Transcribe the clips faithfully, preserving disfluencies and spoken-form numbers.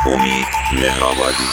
امید مهرآبادی.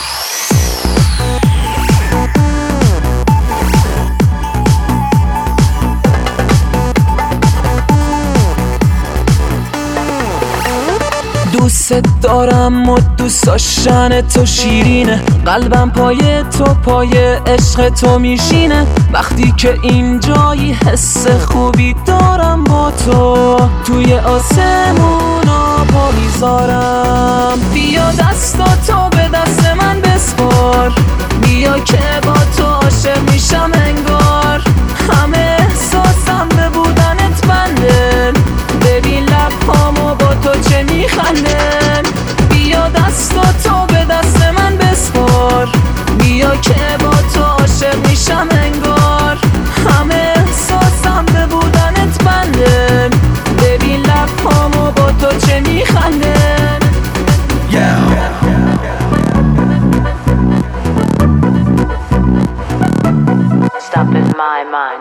دوست دارم و دوست داشتن تو شیرینه، قلبم پای تو پای عشق تو میشینه. وقتی که اینجایی حس خوبی دارم با تو، توی آسمونا پا میذارم. بیا دستاتو به دست من بسپار، بیا که با تو عاشق میشم انگار. همه احساسم به بودنت بنده، ببین لبهامو با تو چه میخندن. بیا دستاتو به دست من بسپار، بیا که با تو عاشق میشم انگار. همه احساسم به بودنت بنده، ببین لبهامو با تو چه میخندن. Stop in my mind.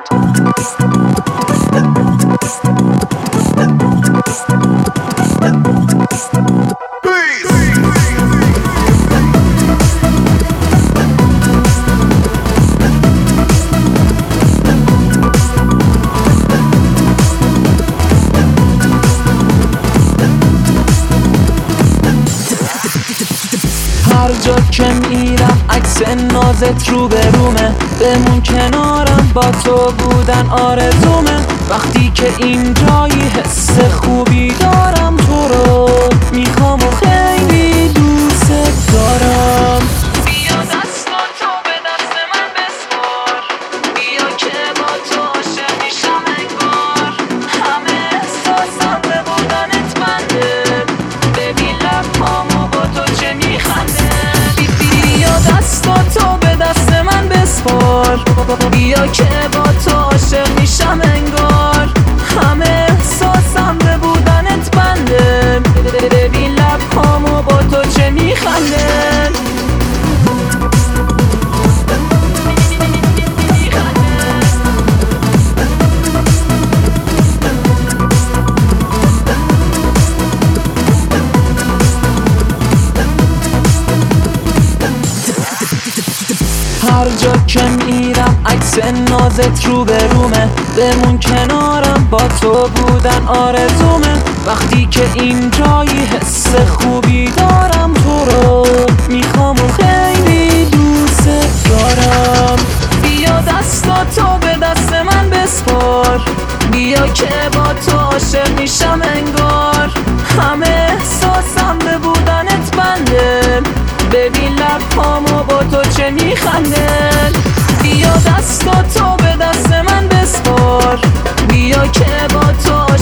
هر جا که میرم عکس نازت رو به رومه، بمون کنارم با تو بودن آرزومه. وقتی که اینجایی حس خوبی دارم، تو رو میخوام و خیلی دوست دارم. بیا دستاتو به دست من بسپار، بیا که با تو عاشق میشم انگار. همه احساسم به بودنت بنده، ببین لبهامو با تو چه میخنده. بیا دستاتو به دست من بسپار، بیا که با تو عاشق میشم انگار. همه احساسم به بودنت بنده، ببین لبهامو با تو چه میخنده. هر جا که میرم عکس نازت رو به رومه، بمون کنارم با تو بودن آرزومه. وقتی که اینجایی حس خوبی دارم، تو رو میخوام و خیلی دوست دارم. بیا دستاتو به دست من بسپار، بیا که با تو عاشق میشم انگار. همه احساسم به بودنت بنده، ببین لبهامو با تو چه میخندن. بیا دستاتو به دست من بسپار، بیا که با تو